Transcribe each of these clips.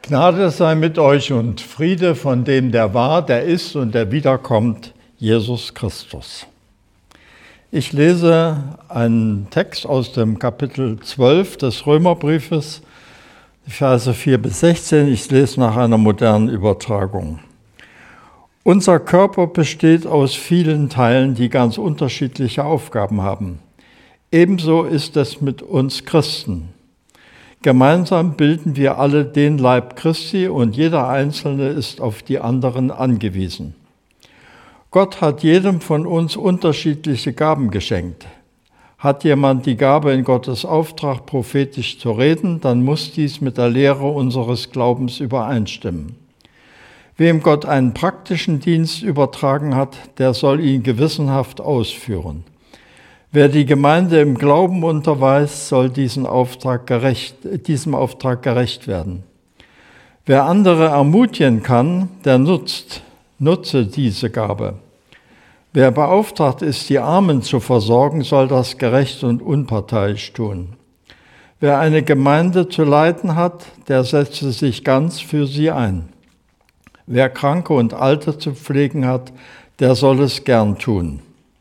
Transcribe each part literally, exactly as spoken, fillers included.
Gnade sei mit euch und Friede von dem, der war, der ist und der wiederkommt, Jesus Christus. Ich lese einen Text aus dem Kapitel zwölf des Römerbriefes, die Verse vier bis sechzehn. Ich lese nach einer modernen Übertragung. Unser Körper besteht aus vielen Teilen, die ganz unterschiedliche Aufgaben haben. Ebenso ist es mit uns Christen. Gemeinsam bilden wir alle den Leib Christi und jeder Einzelne ist auf die anderen angewiesen. Gott hat jedem von uns unterschiedliche Gaben geschenkt. Hat jemand die Gabe, in Gottes Auftrag prophetisch zu reden, dann muss dies mit der Lehre unseres Glaubens übereinstimmen. Wem Gott einen praktischen Dienst übertragen hat, der soll ihn gewissenhaft ausführen. Wer die Gemeinde im Glauben unterweist, soll diesen Auftrag gerecht, diesem Auftrag gerecht werden. Wer andere ermutigen kann, der nutzt, nutze diese Gabe. Wer beauftragt ist, die Armen zu versorgen, soll das gerecht und unparteiisch tun. Wer eine Gemeinde zu leiten hat, der setze sich ganz für sie ein. Wer Kranke und Alte zu pflegen hat, der soll es gern tun.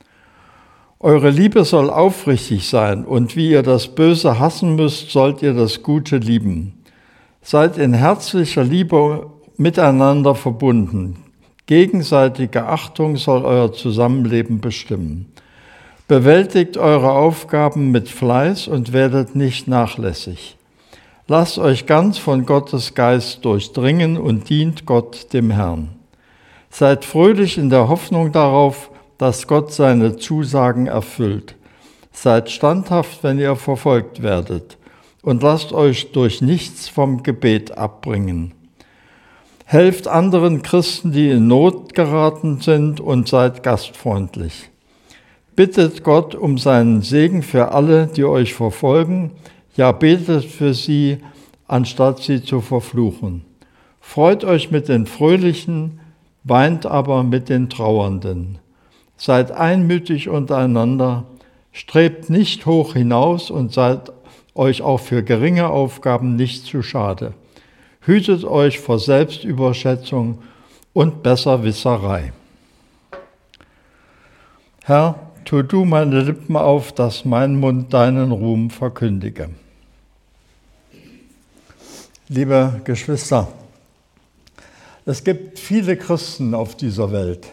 Eure Liebe soll aufrichtig sein, und wie ihr das Böse hassen müsst, sollt ihr das Gute lieben. Seid in herzlicher Liebe miteinander verbunden. Gegenseitige Achtung soll euer Zusammenleben bestimmen. Bewältigt eure Aufgaben mit Fleiß und werdet nicht nachlässig. Lasst euch ganz von Gottes Geist durchdringen und dient Gott dem Herrn. Seid fröhlich in der Hoffnung darauf, dass Gott seine Zusagen erfüllt. Seid standhaft, wenn ihr verfolgt werdet, und lasst euch durch nichts vom Gebet abbringen. Helft anderen Christen, die in Not geraten sind, und seid gastfreundlich. Bittet Gott um seinen Segen für alle, die euch verfolgen, ja, betet für sie, anstatt sie zu verfluchen. Freut euch mit den Fröhlichen, weint aber mit den Trauernden. Seid einmütig untereinander, strebt nicht hoch hinaus und seid euch auch für geringe Aufgaben nicht zu schade. Hütet euch vor Selbstüberschätzung und Besserwisserei. Herr, tu du meine Lippen auf, dass mein Mund deinen Ruhm verkündige. Liebe Geschwister, es gibt viele Christen auf dieser Welt.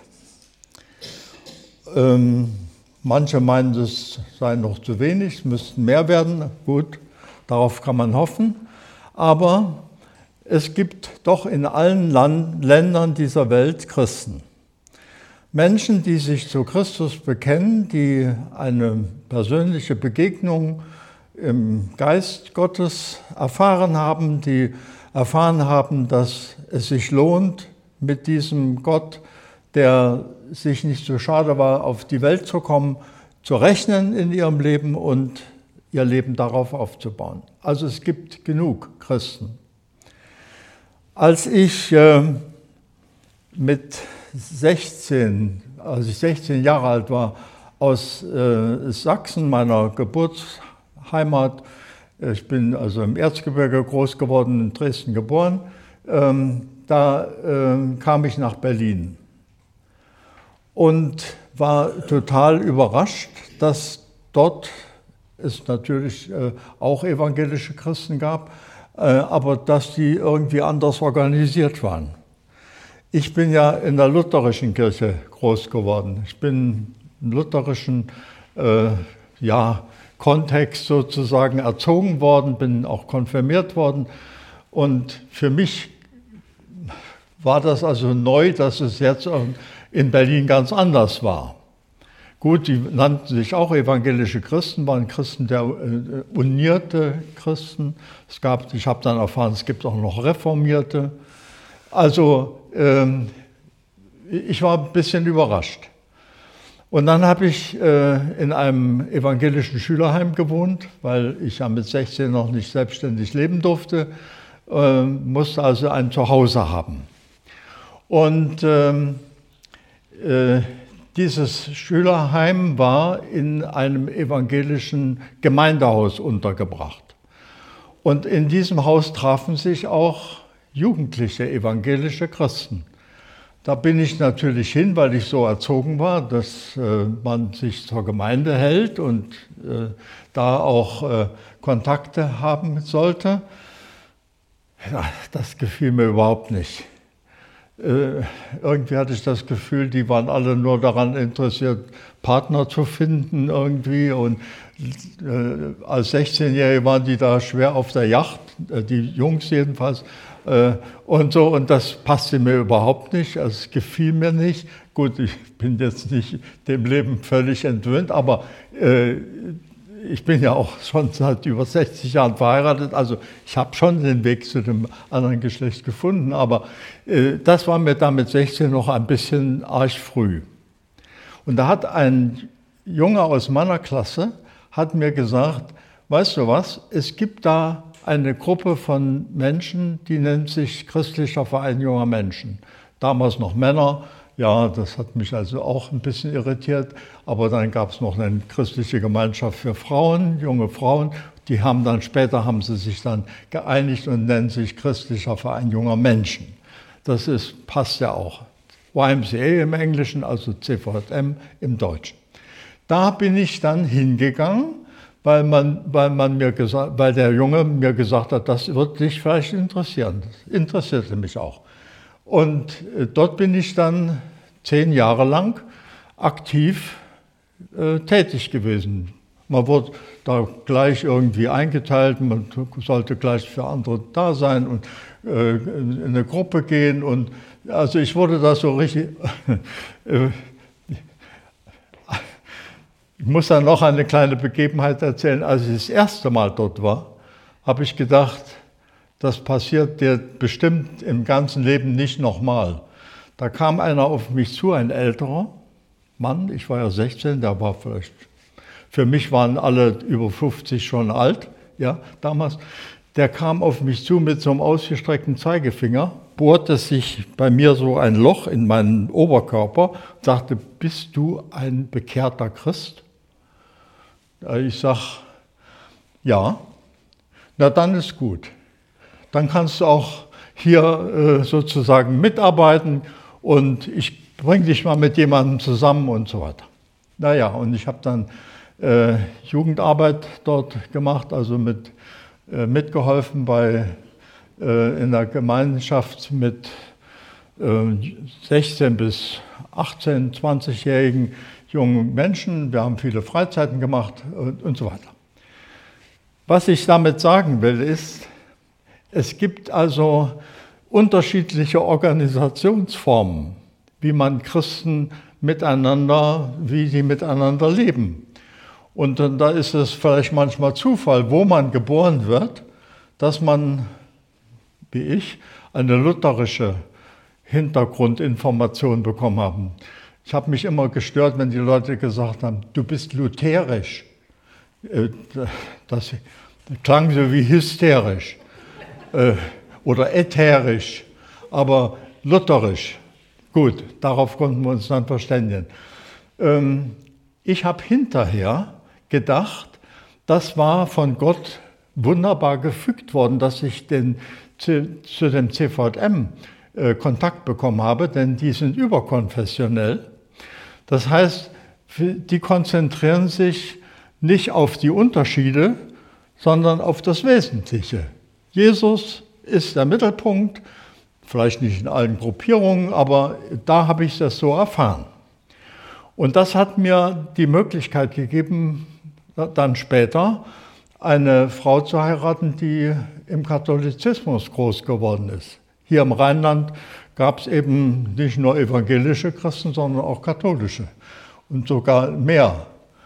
Ähm, manche meinen, es sei noch zu wenig, es müssten mehr werden. Gut, darauf kann man hoffen. Aber es gibt doch in allen Land- Ländern dieser Welt Christen. Menschen, die sich zu Christus bekennen, die eine persönliche Begegnung im Geist Gottes erfahren haben, die erfahren haben, dass es sich lohnt, mit diesem Gott, der sich nicht so schade war, auf die Welt zu kommen, zu rechnen in ihrem Leben und ihr Leben darauf aufzubauen. Also es gibt genug Christen. Als ich äh, mit sechzehn, als ich sechzehn Jahre alt war, aus äh, Sachsen, meiner Geburtsheimat, ich bin also im Erzgebirge groß geworden, in Dresden geboren, ähm, da äh, kam ich nach Berlin. Und war total überrascht, dass dort es natürlich äh, auch evangelische Christen gab, äh, aber dass die irgendwie anders organisiert waren. Ich bin ja in der lutherischen Kirche groß geworden. Ich bin im lutherischen äh, ja, Kontext sozusagen erzogen worden, bin auch konfirmiert worden. Und für mich war das also neu, dass es jetzt in Berlin ganz anders war. Gut, die nannten sich auch evangelische Christen, waren Christen, der äh, unierte Christen. Es gab, ich habe dann erfahren, es gibt auch noch Reformierte. Also ähm, ich war ein bisschen überrascht. Und dann habe ich äh, in einem evangelischen Schülerheim gewohnt, weil ich ja mit sechzehn noch nicht selbstständig leben durfte, äh, musste also ein Zuhause haben. Und ähm, äh, dieses Schülerheim war in einem evangelischen Gemeindehaus untergebracht. Und in diesem Haus trafen sich auch jugendliche evangelische Christen. Da bin ich natürlich hin, weil ich so erzogen war, dass äh, man sich zur Gemeinde hält und äh, da auch äh, Kontakte haben sollte. Ja, das gefiel mir überhaupt nicht. Äh, irgendwie hatte ich das Gefühl, die waren alle nur daran interessiert, Partner zu finden irgendwie. Und äh, als sechzehnjährige waren die da schwer auf der Yacht, äh, die Jungs jedenfalls. Äh, und so, und das passte mir überhaupt nicht, also es gefiel mir nicht. Gut, ich bin jetzt nicht dem Leben völlig entwöhnt, aber äh, ich bin ja auch schon seit über sechzig Jahren verheiratet, also ich habe schon den Weg zu dem anderen Geschlecht gefunden, aber äh, das war mir da mit sechzehn noch ein bisschen arg früh. Und da hat ein Junge aus meiner Klasse, hat mir gesagt, weißt du was, es gibt da eine Gruppe von Menschen, die nennt sich Christlicher Verein junger Menschen. Damals noch Männer, ja, das hat mich also auch ein bisschen irritiert, aber dann gab es noch eine christliche Gemeinschaft für Frauen, junge Frauen, die haben dann später, haben sie sich dann geeinigt und nennen sich Christlicher Verein junger Menschen. Das ist, passt ja auch. Y M C A im Englischen, also C V J M im Deutschen. Da bin ich dann hingegangen, weil, man, weil, man mir gesagt, weil der Junge mir gesagt hat, das wird dich vielleicht interessieren. Das interessierte mich auch. Und dort bin ich dann zehn Jahre lang aktiv äh, tätig gewesen. Man wurde da gleich irgendwie eingeteilt, man sollte gleich für andere da sein und äh, in eine Gruppe gehen. Und also ich wurde da so richtig... äh, Ich muss dann noch eine kleine Begebenheit erzählen. Als ich das erste Mal dort war, habe ich gedacht, das passiert dir bestimmt im ganzen Leben nicht nochmal. Da kam einer auf mich zu, ein älterer Mann, ich war ja sechzehn, der war vielleicht, für mich waren alle über fünfzig schon alt, ja, damals. Der kam auf mich zu mit so einem ausgestreckten Zeigefinger, bohrte sich bei mir so ein Loch in meinen Oberkörper, sagte, bist du ein bekehrter Christ? Ich sage, ja, na dann ist gut. Dann kannst du auch hier äh, sozusagen mitarbeiten und ich bringe dich mal mit jemandem zusammen und so weiter. Naja, und ich habe dann äh, Jugendarbeit dort gemacht, also mit, äh, mitgeholfen bei, äh, in der Gemeinschaft mit äh, sechzehn bis achtzehn, zwanzigjährigen jungen Menschen. Wir haben viele Freizeiten gemacht und, und so weiter. Was ich damit sagen will, ist, es gibt also unterschiedliche Organisationsformen, wie man Christen miteinander, wie die miteinander leben. Und da ist es vielleicht manchmal Zufall, wo man geboren wird, dass man, wie ich, eine lutherische Hintergrundinformation bekommen haben. Ich habe mich immer gestört, wenn die Leute gesagt haben, du bist lutherisch. Das klang so wie hysterisch oder ätherisch, aber lutherisch. Gut, darauf konnten wir uns dann verständigen. Ich habe hinterher gedacht, das war von Gott wunderbar gefügt worden, dass ich den, zu, zu dem C V J M äh, Kontakt bekommen habe, denn die sind überkonfessionell. Das heißt, die konzentrieren sich nicht auf die Unterschiede, sondern auf das Wesentliche. Jesus ist der Mittelpunkt, vielleicht nicht in allen Gruppierungen, aber da habe ich das so erfahren. Und das hat mir die Möglichkeit gegeben, dann später eine Frau zu heiraten, die im Katholizismus groß geworden ist. Hier im Rheinland gab es eben nicht nur evangelische Christen, sondern auch katholische und sogar mehr.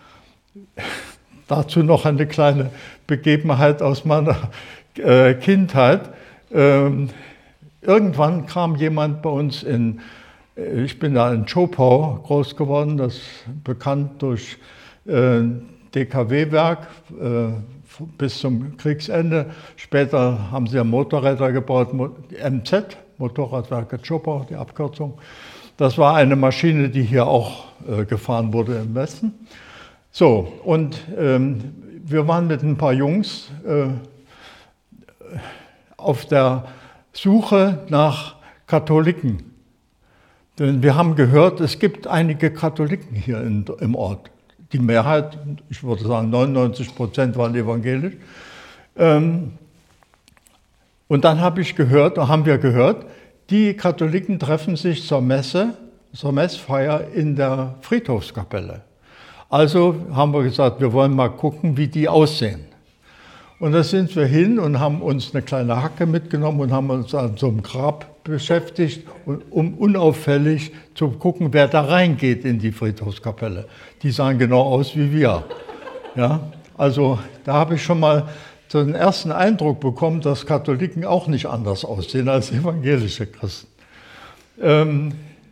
Dazu noch eine kleine Begebenheit aus meiner äh, Kindheit. Ähm, irgendwann kam jemand bei uns in, ich bin da in Zschopau groß geworden, das ist bekannt durch äh, D K W-Werk äh, bis zum Kriegsende. Später haben sie ja Motorräder gebaut, M Z, Motorradwerke Zschopau, die Abkürzung. Das war eine Maschine, die hier auch äh, gefahren wurde im Westen. So, und ähm, wir waren mit ein paar Jungs äh, auf der Suche nach Katholiken. Denn wir haben gehört, es gibt einige Katholiken hier in, im Ort. Die Mehrheit, ich würde sagen neunundneunzig Prozent waren evangelisch. Ähm, und dann habe ich gehört, haben wir gehört, die Katholiken treffen sich zur Messe, zur Messfeier in der Friedhofskapelle. Also haben wir gesagt, wir wollen mal gucken, wie die aussehen. Und da sind wir hin und haben uns eine kleine Hacke mitgenommen und haben uns an so einem Grab beschäftigt, um unauffällig zu gucken, wer da reingeht in die Friedhofskapelle. Die sahen genau aus wie wir. Ja, also da habe ich schon mal so einen ersten Eindruck bekommen, dass Katholiken auch nicht anders aussehen als evangelische Christen. Ähm,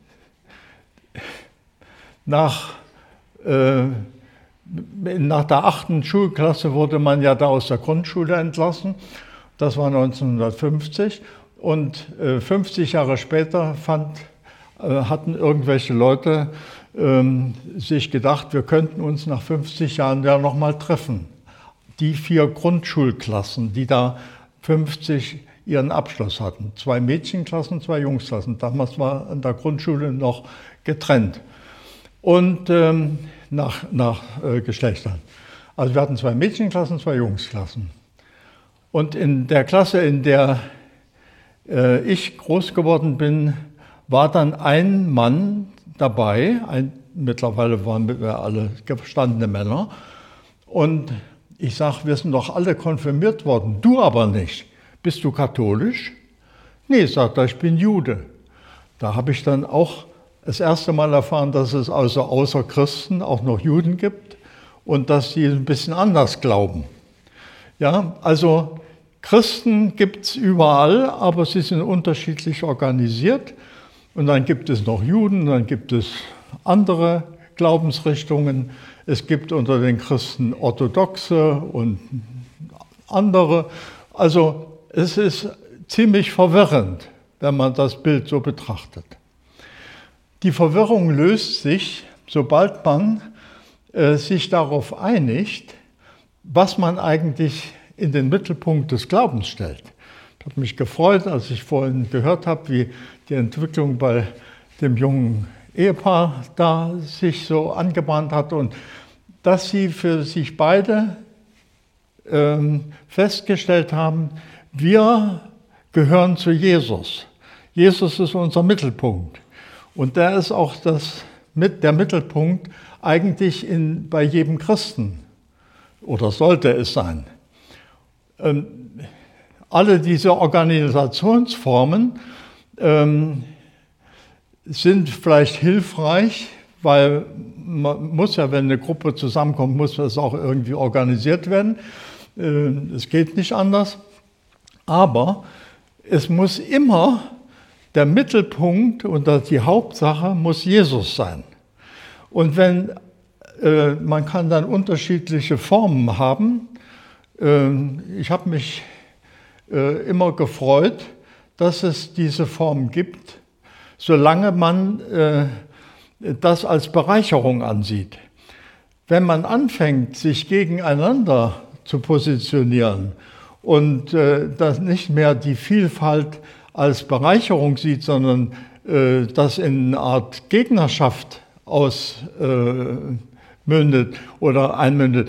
nach äh, Nach der achten Schulklasse wurde man ja da aus der Grundschule entlassen. Das war neunzehnhundertfünfzig. Und äh, fünfzig Jahre später fand, äh, hatten irgendwelche Leute ähm, sich gedacht, wir könnten uns nach fünfzig Jahren ja nochmal treffen. Die vier Grundschulklassen, die da fünfzig ihren Abschluss hatten. Zwei Mädchenklassen, zwei Jungsklassen. Damals war an der Grundschule noch getrennt. Und ähm, nach, nach äh, Geschlechtern. Also wir hatten zwei Mädchenklassen, zwei Jungsklassen. Und in der Klasse, in der äh, ich groß geworden bin, war dann ein Mann dabei, ein, mittlerweile waren wir alle gestandene Männer. Und ich sage, wir sind doch alle konfirmiert worden, du aber nicht. Bist du katholisch? Nee, sagt er, ich bin Jude. Da habe ich dann auch das erste Mal erfahren, dass es also außer Christen auch noch Juden gibt und dass sie ein bisschen anders glauben. Ja, also Christen gibt es überall, aber sie sind unterschiedlich organisiert. Und dann gibt es noch Juden, dann gibt es andere Glaubensrichtungen. Es gibt unter den Christen Orthodoxe und andere. Also es ist ziemlich verwirrend, wenn man das Bild so betrachtet. Die Verwirrung löst sich, sobald man äh, sich darauf einigt, was man eigentlich in den Mittelpunkt des Glaubens stellt. Ich habe mich gefreut, als ich vorhin gehört habe, wie die Entwicklung bei dem jungen Ehepaar da sich so angebahnt hat und dass sie für sich beide ähm, festgestellt haben, wir gehören zu Jesus. Jesus ist unser Mittelpunkt. Und der ist auch das, mit der Mittelpunkt eigentlich in, bei jedem Christen, oder sollte es sein. Ähm, alle diese Organisationsformen ähm, sind vielleicht hilfreich, weil man muss ja, wenn eine Gruppe zusammenkommt, muss das auch irgendwie organisiert werden. Äh, es geht nicht anders. Aber es muss immer der Mittelpunkt und die Hauptsache muss Jesus sein. Und wenn äh, man kann dann unterschiedliche Formen haben. Äh, ich habe mich äh, immer gefreut, dass es diese Form gibt, solange man äh, das als Bereicherung ansieht. Wenn man anfängt, sich gegeneinander zu positionieren und äh, das nicht mehr die Vielfalt als Bereicherung sieht, sondern äh, das in eine Art Gegnerschaft ausmündet äh, oder einmündet,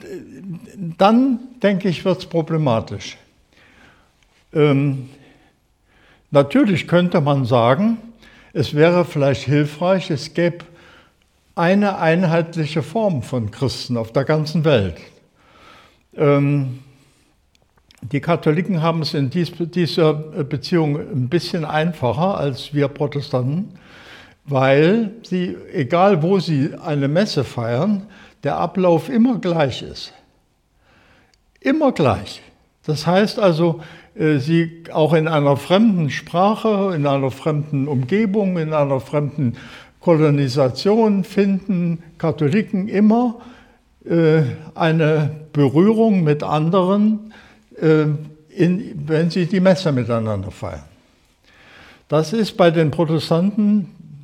dann, denke ich, wird es problematisch. Ähm, natürlich könnte man sagen, es wäre vielleicht hilfreich, es gäbe eine einheitliche Form von Christen auf der ganzen Welt. Ähm, Die Katholiken haben es in dies, dieser Beziehung ein bisschen einfacher als wir Protestanten, weil sie, egal wo sie eine Messe feiern, der Ablauf immer gleich ist. Immer gleich. Das heißt also, sie auch in einer fremden Sprache, in einer fremden Umgebung, in einer fremden Kolonisation finden Katholiken immer eine Berührung mit anderen, In, wenn sie die Messe miteinander feiern. Das ist bei den Protestanten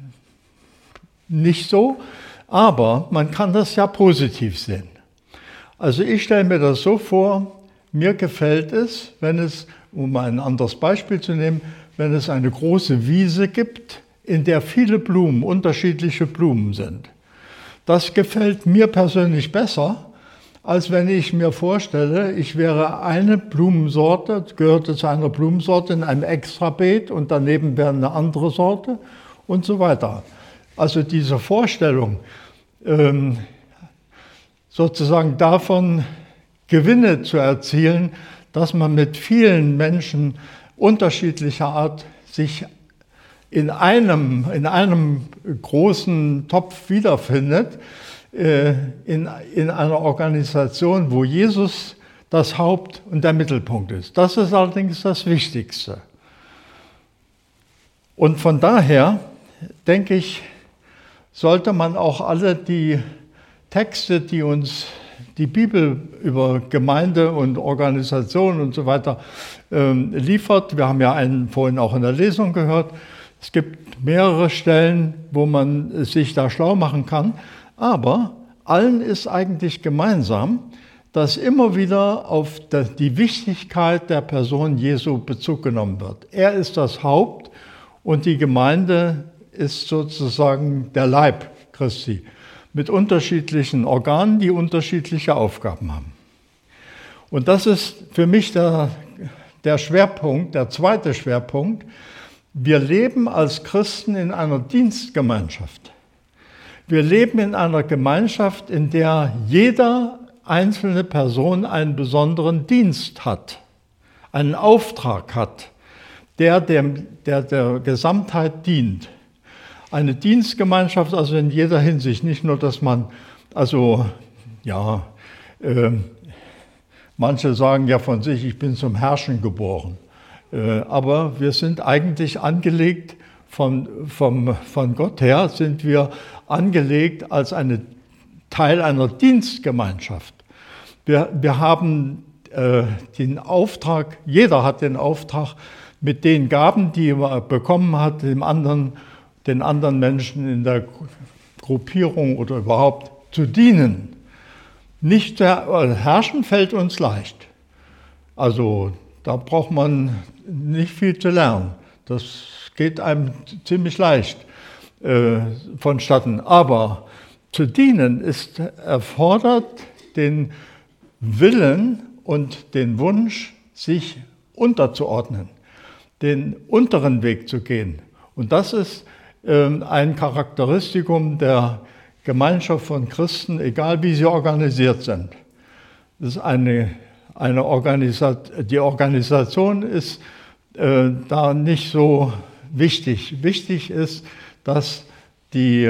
nicht so, aber man kann das ja positiv sehen. Also ich stelle mir das so vor, mir gefällt es, wenn es, um ein anderes Beispiel zu nehmen, wenn es eine große Wiese gibt, in der viele Blumen, unterschiedliche Blumen sind. Das gefällt mir persönlich besser, als wenn ich mir vorstelle, ich wäre eine Blumensorte, gehörte zu einer Blumensorte in einem Extrabeet und daneben wäre eine andere Sorte und so weiter. Also diese Vorstellung, ähm, sozusagen davon Gewinne zu erzielen, dass man mit vielen Menschen unterschiedlicher Art sich in einem, in einem großen Topf wiederfindet, äh, in, in einer Organisation, wo Jesus das Haupt und der Mittelpunkt ist. Das ist allerdings das Wichtigste. Und von daher, denke ich, sollte man auch alle die Texte, die uns die Bibel über Gemeinde und Organisation und so weiter ähm, liefert. Wir haben ja einen vorhin auch in der Lesung gehört. Es gibt mehrere Stellen, wo man sich da schlau machen kann. Aber allen ist eigentlich gemeinsam, dass immer wieder auf die Wichtigkeit der Person Jesu Bezug genommen wird. Er ist das Haupt und die Gemeinde ist sozusagen der Leib Christi, mit unterschiedlichen Organen, die unterschiedliche Aufgaben haben. Und das ist für mich der, der Schwerpunkt, der zweite Schwerpunkt. Wir leben als Christen in einer Dienstgemeinschaft. Wir leben in einer Gemeinschaft, in der jeder einzelne Person einen besonderen Dienst hat, einen Auftrag hat, der dem, der, der Gesamtheit dient. Eine Dienstgemeinschaft, also in jeder Hinsicht, nicht nur, dass man, also, ja, äh, manche sagen ja von sich, ich bin zum Herrschen geboren, äh, aber wir sind eigentlich angelegt, von, vom, von Gott her sind wir angelegt als eine Teil einer Dienstgemeinschaft. Wir, wir haben äh, den Auftrag, jeder hat den Auftrag, mit den Gaben, die er bekommen hat, dem anderen den anderen Menschen in der Gruppierung oder überhaupt zu dienen. Nicht herrschen fällt uns leicht. Also da braucht man nicht viel zu lernen. Das geht einem ziemlich leicht äh, vonstatten. Aber zu dienen ist erfordert den Willen und den Wunsch, sich unterzuordnen, den unteren Weg zu gehen. Und das ist ein Charakteristikum der Gemeinschaft von Christen, egal wie sie organisiert sind. Das ist eine, eine Organisat- die Organisation ist äh, da nicht so wichtig. Wichtig ist, dass die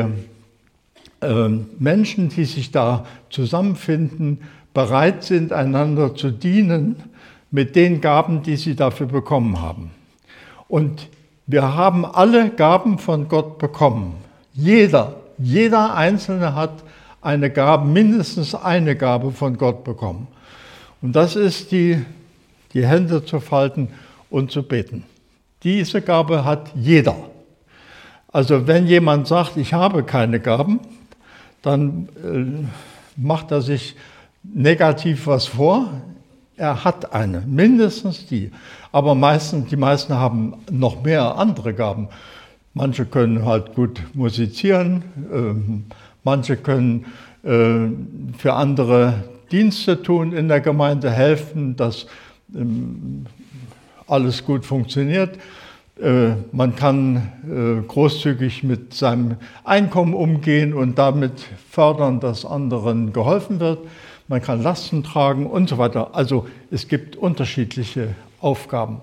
äh, Menschen, die sich da zusammenfinden, bereit sind, einander zu dienen mit den Gaben, die sie dafür bekommen haben. Und wir haben alle Gaben von Gott bekommen. Jeder, jeder Einzelne hat eine Gabe, mindestens eine Gabe von Gott bekommen. Und das ist die, die Hände zu falten und zu beten. Diese Gabe hat jeder. Also wenn jemand sagt, ich habe keine Gaben, dann äh, macht er sich negativ was vor. Er hat eine, mindestens die. Aber meistens, die meisten haben noch mehr andere Gaben. Manche können halt gut musizieren, äh, manche können äh, für andere Dienste tun in der Gemeinde, helfen, dass ähm, alles gut funktioniert. Äh, man kann äh, großzügig mit seinem Einkommen umgehen und damit fördern, dass anderen geholfen wird. Man kann Lasten tragen und so weiter. Also es gibt unterschiedliche Aufgaben.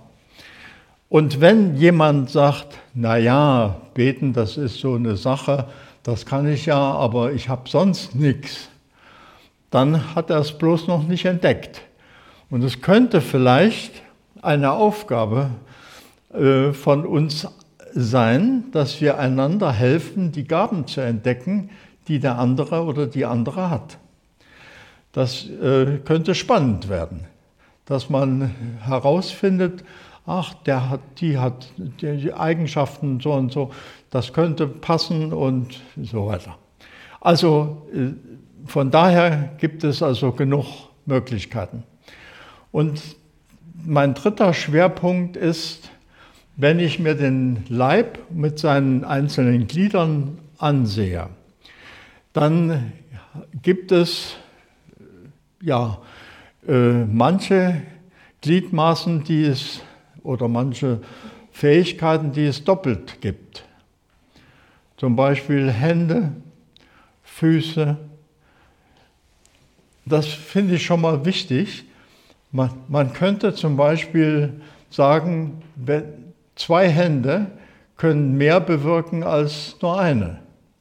Und wenn jemand sagt, na ja, beten, das ist so eine Sache, das kann ich ja, aber ich habe sonst nichts, dann hat er es bloß noch nicht entdeckt. Und es könnte vielleicht eine Aufgabe äh, von uns sein, dass wir einander helfen, die Gaben zu entdecken, die der andere oder die andere hat. Das äh, könnte spannend werden, dass man herausfindet, ach, der hat, die hat die Eigenschaften so und so, das könnte passen und so weiter. Also äh, von daher gibt es also genug Möglichkeiten. Und mein dritter Schwerpunkt ist, wenn ich mir den Leib mit seinen einzelnen Gliedern ansehe, dann gibt es ja äh, manche Gliedmaßen, die es oder manche Fähigkeiten, die es doppelt gibt. Zum Beispiel Hände, Füße. Das finde ich schon mal wichtig. Man, man könnte zum Beispiel sagen, zwei Hände können mehr bewirken als nur eine.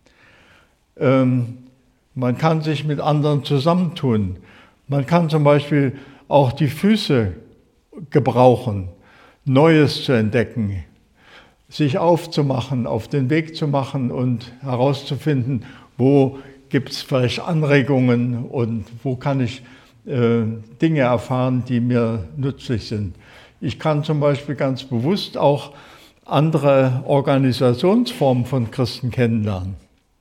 Ähm, man kann sich mit anderen zusammentun. Man kann zum Beispiel auch die Füße gebrauchen, Neues zu entdecken, sich aufzumachen, auf den Weg zu machen und herauszufinden, wo gibt es vielleicht Anregungen und wo kann ich äh, Dinge erfahren, die mir nützlich sind. Ich kann zum Beispiel ganz bewusst auch andere Organisationsformen von Christen kennenlernen.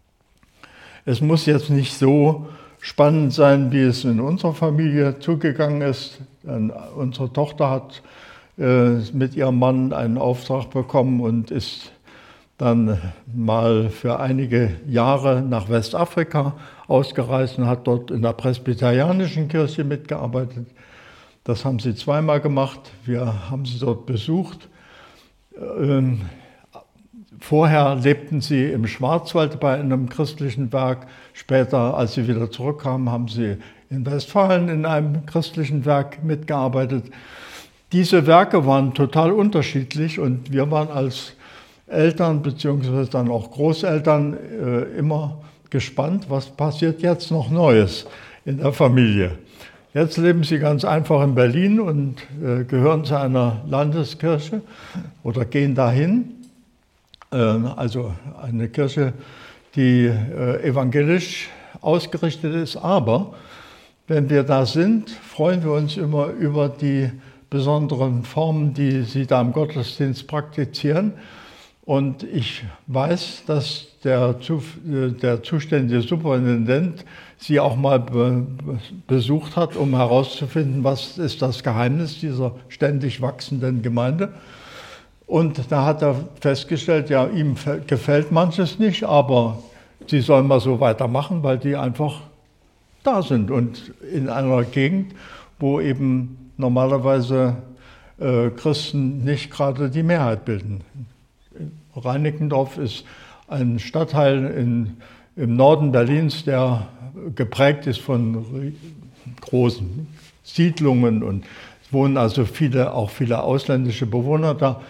Es muss jetzt nicht so spannend sein, wie es in unserer Familie zugegangen ist. Unsere Tochter hat äh, mit ihrem Mann einen Auftrag bekommen und ist dann mal für einige Jahre nach Westafrika ausgereist und hat dort in der presbyterianischen Kirche mitgearbeitet. Das haben sie zweimal gemacht. Wir haben sie dort besucht. Ähm, vorher lebten sie im Schwarzwald bei einem christlichen Werk. Später, als sie wieder zurückkamen, haben sie in Westfalen in einem christlichen Werk mitgearbeitet. Diese Werke waren total unterschiedlich und wir waren als Eltern bzw. dann auch Großeltern äh, immer gespannt, was passiert jetzt noch Neues in der Familie. Jetzt leben sie ganz einfach in Berlin und äh, gehören zu einer Landeskirche oder gehen dahin. Äh, also eine Kirche, die äh, evangelisch ausgerichtet ist. Aber wenn wir da sind, freuen wir uns immer über die besonderen Formen, die sie da im Gottesdienst praktizieren. Und ich weiß, dass der, der zuständige Superintendent sie auch mal be, besucht hat, um herauszufinden, was ist das Geheimnis dieser ständig wachsenden Gemeinde. Und da hat er festgestellt, ja, ihm gefällt manches nicht, aber sie sollen mal so weitermachen, weil die einfach da sind und in einer Gegend, wo eben normalerweise äh, Christen nicht gerade die Mehrheit bilden. Reinickendorf ist ein Stadtteil in, im Norden Berlins, der geprägt ist von großen Siedlungen und es wohnen also viele, auch viele ausländische Bewohner da.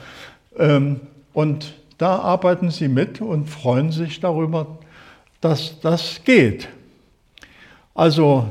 Und da arbeiten sie mit und freuen sich darüber, dass das geht. Also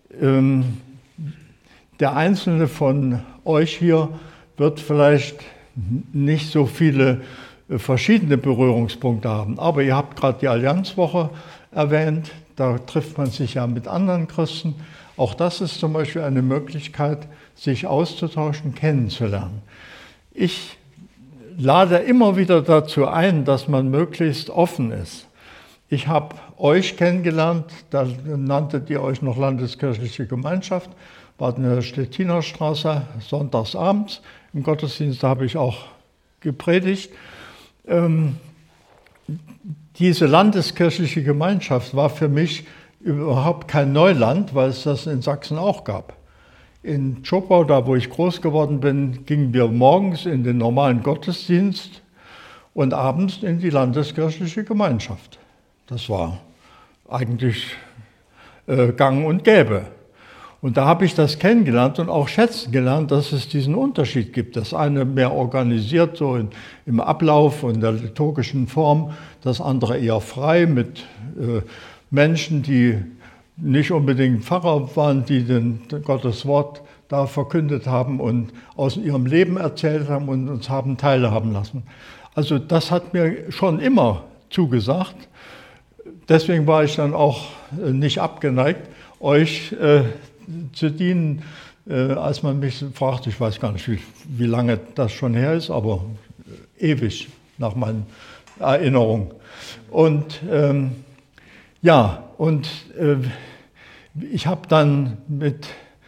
der Einzelne von euch hier wird vielleicht nicht so viele verschiedene Berührungspunkte haben. Aber ihr habt gerade die Allianzwoche erwähnt, da trifft man sich ja mit anderen Christen. Auch das ist zum Beispiel eine Möglichkeit, sich auszutauschen, kennenzulernen. Ich lade immer wieder dazu ein, dass man möglichst offen ist. Ich habe euch kennengelernt, da nanntet ihr euch noch Landeskirchliche Gemeinschaft, wart in der Stettiner Straße, sonntagsabends. Im Gottesdienst habe ich auch gepredigt. Ähm, diese landeskirchliche Gemeinschaft war für mich überhaupt kein Neuland, weil es das in Sachsen auch gab. In Zschopau, da wo ich groß geworden bin, gingen wir morgens in den normalen Gottesdienst und abends in die landeskirchliche Gemeinschaft. Das war eigentlich äh, gang und gäbe. Und da habe ich das kennengelernt und auch schätzen gelernt, dass es diesen Unterschied gibt. Das eine mehr organisiert, so in, im Ablauf und der liturgischen Form, das andere eher frei mit äh, Menschen, die nicht unbedingt Pfarrer waren, die den, den Gottes Wort da verkündet haben und aus ihrem Leben erzählt haben und uns haben teilhaben lassen. Also das hat mir schon immer zugesagt. Deswegen war ich dann auch äh, nicht abgeneigt, euch äh, zu dienen, äh, als man mich fragt, ich weiß gar nicht, wie, wie lange das schon her ist, aber ewig nach meinen Erinnerungen. Und ähm, ja, und äh, ich habe dann mit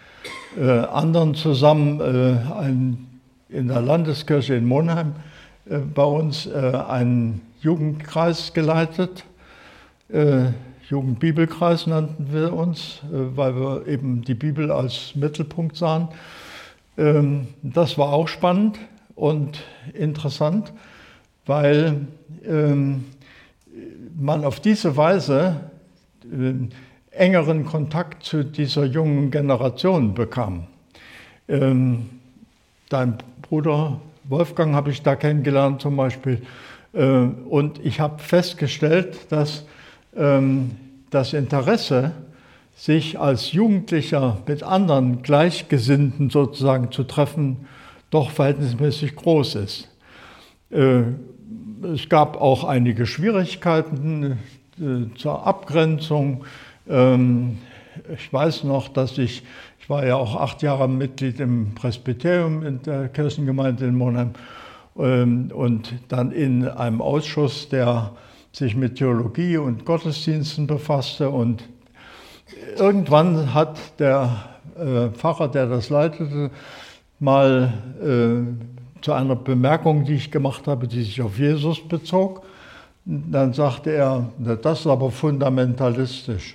äh, anderen zusammen äh, ein, in der Landeskirche in Monheim äh, bei uns äh, einen Jugendkreis geleitet. Äh, Jugendbibelkreis nannten wir uns, äh, weil wir eben die Bibel als Mittelpunkt sahen. Ähm, das war auch spannend und interessant, weil ähm, man auf diese Weise äh, engeren Kontakt zu dieser jungen Generation bekam. Ähm, dein Bruder Wolfgang habe ich da kennengelernt zum Beispiel. Äh, und ich habe festgestellt, dass ähm, das Interesse, sich als Jugendlicher mit anderen Gleichgesinnten sozusagen zu treffen, doch verhältnismäßig groß ist. Äh, es gab auch einige Schwierigkeiten äh, zur Abgrenzung. Ähm, ich weiß noch, dass ich, ich war ja auch acht Jahre Mitglied im Presbyterium in der Kirchengemeinde in Monheim ähm, und dann in einem Ausschuss, der sich mit Theologie und Gottesdiensten befasste. Und irgendwann hat der äh, Pfarrer, der das leitete, mal äh, zu einer Bemerkung, die ich gemacht habe, die sich auf Jesus bezog, dann sagte er, das ist aber fundamentalistisch.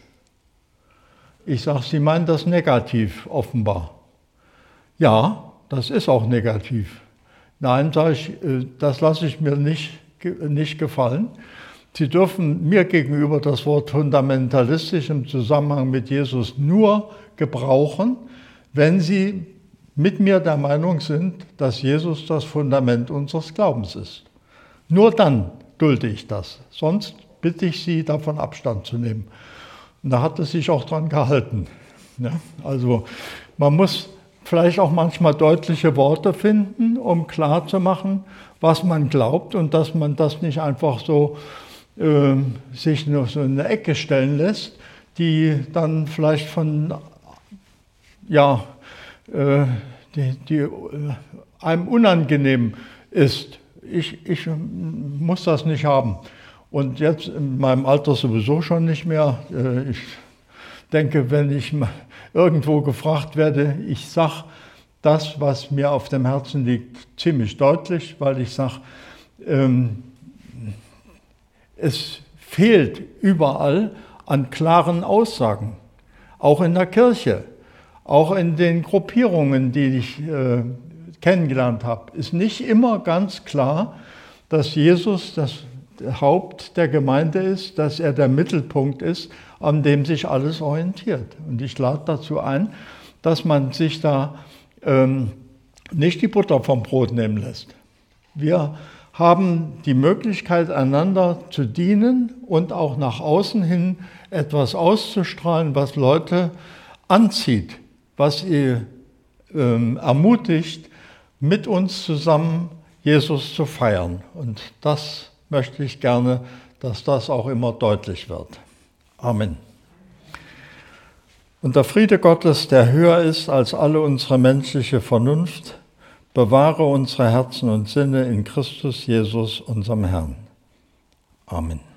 Ich sage, Sie meinen das negativ offenbar. Ja, das ist auch negativ. Nein, sage ich, das lasse ich mir nicht, nicht gefallen. Sie dürfen mir gegenüber das Wort fundamentalistisch im Zusammenhang mit Jesus nur gebrauchen, wenn Sie mit mir der Meinung sind, dass Jesus das Fundament unseres Glaubens ist. Nur dann dulde ich das. Sonst bitte ich Sie, davon Abstand zu nehmen. Und da hat es sich auch dran gehalten. Ja, also man muss vielleicht auch manchmal deutliche Worte finden, um klarzumachen, was man glaubt und dass man das nicht einfach so äh, sich nur so in eine Ecke stellen lässt, die dann vielleicht von, ja, äh, die, die äh, einem unangenehm ist. Ich, ich muss das nicht haben. Und jetzt in meinem Alter sowieso schon nicht mehr. Ich denke, wenn ich irgendwo gefragt werde, ich sage das, was mir auf dem Herzen liegt, ziemlich deutlich, weil ich sage, ähm, es fehlt überall an klaren Aussagen, auch in der Kirche, auch in den Gruppierungen, die ich äh, kennengelernt habe, ist nicht immer ganz klar, dass Jesus das Haupt der Gemeinde ist, dass er der Mittelpunkt ist, an dem sich alles orientiert. Und ich lade dazu ein, dass man sich da ähm, nicht die Butter vom Brot nehmen lässt. Wir haben die Möglichkeit, einander zu dienen und auch nach außen hin etwas auszustrahlen, was Leute anzieht, was sie ähm, ermutigt, mit uns zusammen Jesus zu feiern. Und das möchte ich gerne, dass das auch immer deutlich wird. Amen. Und der Friede Gottes, der höher ist als alle unsere menschliche Vernunft, bewahre unsere Herzen und Sinne in Christus Jesus, unserem Herrn. Amen.